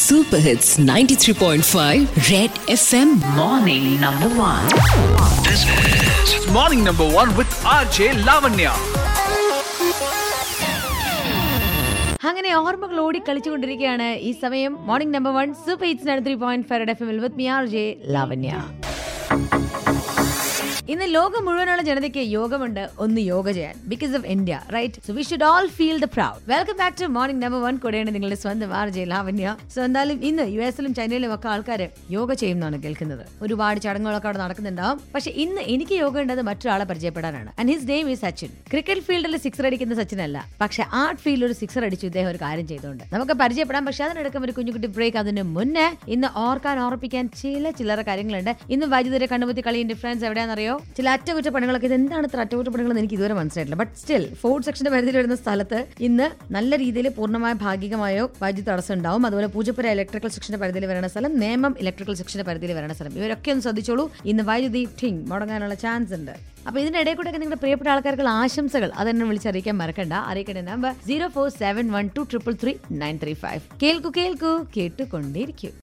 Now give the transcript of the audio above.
Super Hits 93.5 Red FM Morning Number 1. This is Morning Number 1 with RJ Lavanya. അങ്ങനെ ഓർമ്മകൾ ഓടി കളിച്ചുകൊണ്ടിരിക്കുകയാണ് ഈ സമയം. Morning number 1 super hits 93.5 FM with me RJ Lavanya. ഇന്ന് ലോകം മുഴുവനുള്ള ജനതയ്ക്ക് യോഗമുണ്ട് ഒന്ന് യോഗ ചെയ്യാൻ, because of India, right? So we should all feel the proud. Welcome back to morning number 1. കൂടെയാണ് നിങ്ങളുടെ സ്വന്തം RJ ലാവണ്യ. സോ എന്തായാലും ഇന്ന് US-ലും ചൈനയിലും ഒക്കെ ആൾക്കാർ യോഗ ചെയ്യുന്നതാണ് കേൾക്കുന്നത്. ഒരുപാട് ചടങ്ങുകളൊക്കെ അവിടെ നടക്കുന്നുണ്ടാവും. പക്ഷെ ഇന്ന് എനിക്ക് യോഗ ഉണ്ടത് മറ്റൊരാളെ പരിചയപ്പെടാനാണ്. And his name is Sachin. Cricket ഫീൽഡിൽ സിക്സർ അടിക്കുന്ന സച്ചിൻ അല്ല, പക്ഷെ ആർട്ട് ഫീൽഡിൽ ഒരു സിക്സർ അടിച്ചു ഇദ്ദേഹം ഒരു കാര്യം ചെയ്തുകൊണ്ട് നമുക്ക് പരിചയപ്പെടാം. പക്ഷെ അതിനടക്കം ഒരു കുഞ്ഞുകുട്ടി ബ്രേക്ക്. അതിന് മുന്നേ ഇന്ന് ഓർപ്പിക്കാൻ ചില്ലറ കാര്യങ്ങളുണ്ട്. ഇന്ന് വൈദ്യുതിരെ കണ്ടുമുത്തി കളിയുടെ ഡിഫറൻസ് എവിടെയാണെന്നറിയോ? ചില അറ്റകുറ്റപ്പണികളൊക്കെ. ഇത് എന്താണ് ഇത്ര അറ്റകുറ്റപ്പണികൾ എനിക്ക് ഇതുവരെ മനസ്സിലായിട്ടില്ല. ബട്ട് സ്റ്റിൽ ഫോർട്ട് സെക്ഷന്റെ പരിധിയിൽ വരുന്ന സ്ഥലത്ത് ഇന്ന് നല്ല രീതിയിൽ പൂർണ്ണമായ ഭാഗികമായോ വൈദ്യുതി തടസ്സം ഉണ്ടാവും. അതുപോലെ പൂജപ്പുര ഇലക്ട്രിക്കൽ സെക്ഷന്റെ പരിധിയിൽ വരുന്ന സ്ഥലം, നേമം ഇലക്ട്രിക്കൽ സെക്ഷന്റെ പരിധിയിൽ വരുന്ന സ്ഥലം, ഇവരൊക്കെ ഒന്ന് ശ്രദ്ധിച്ചോളൂ. ഇന്ന് വൈദ്യുതി മുടങ്ങാനുള്ള ചാൻസ് ഉണ്ട്. അപ്പൊ ഇതിന്റെ ഇടയിൽ കൂടെ നിങ്ങളുടെ പ്രിയപ്പെട്ട ആൾക്കാർക്ക് ആശംസകൾ അതെന്നെ വിളിച്ചറിയിക്കാൻ മറക്കണ്ട. അറിയിക്കേണ്ട നമ്പർ 0471233935. കേൾക്കൂ കേട്ടുകൊണ്ടേയിരിക്കും.